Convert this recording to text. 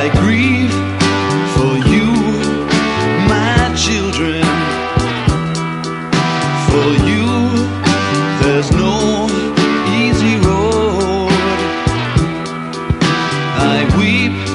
I grieve for you, my children. For you, there's no easy road. I weep